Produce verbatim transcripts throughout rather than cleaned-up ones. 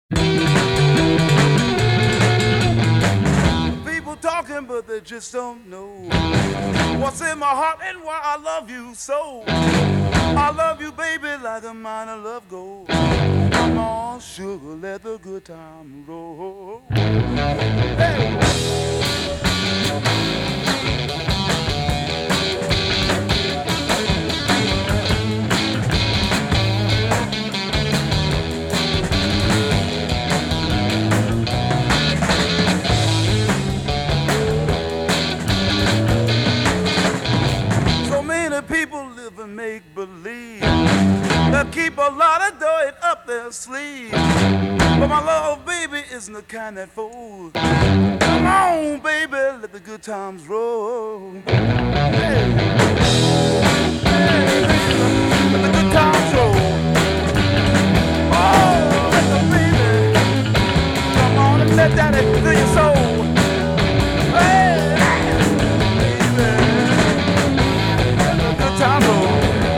People talking, but they just don't know what's in my heart and why I love you so. I love you, baby, like a mine of love gold. Come on, sugar, let the good time roll. Hey. So many people live and make believe. They'll keep a lot of dirt up their sleeve. But my love, baby, isn't the kind that folds. Come on, baby, let the good times roll. Hey. Hey, let the good times roll. Oh, let the baby come on and let that into your soul. Hey, baby, let the good times roll.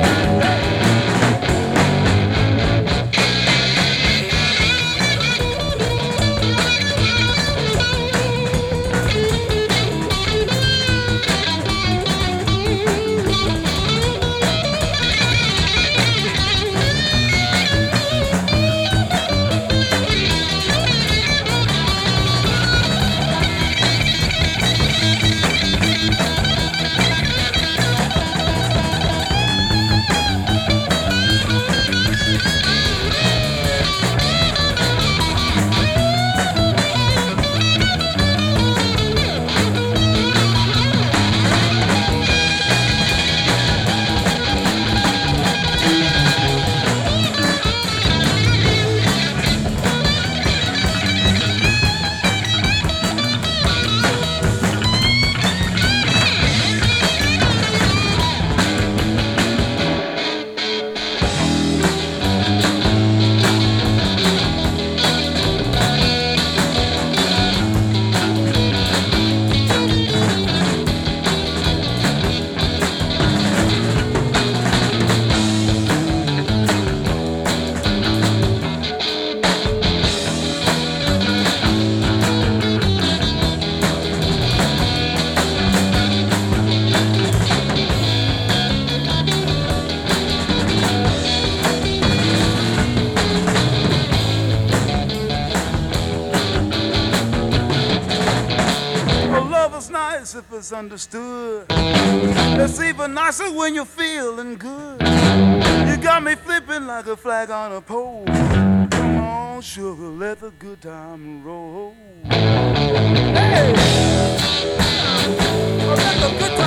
Nice if it's understood. It's even nicer when you're feeling good. You got me flipping like a flag on a pole. Come on, sugar, let the good time roll. Hey, oh, let the good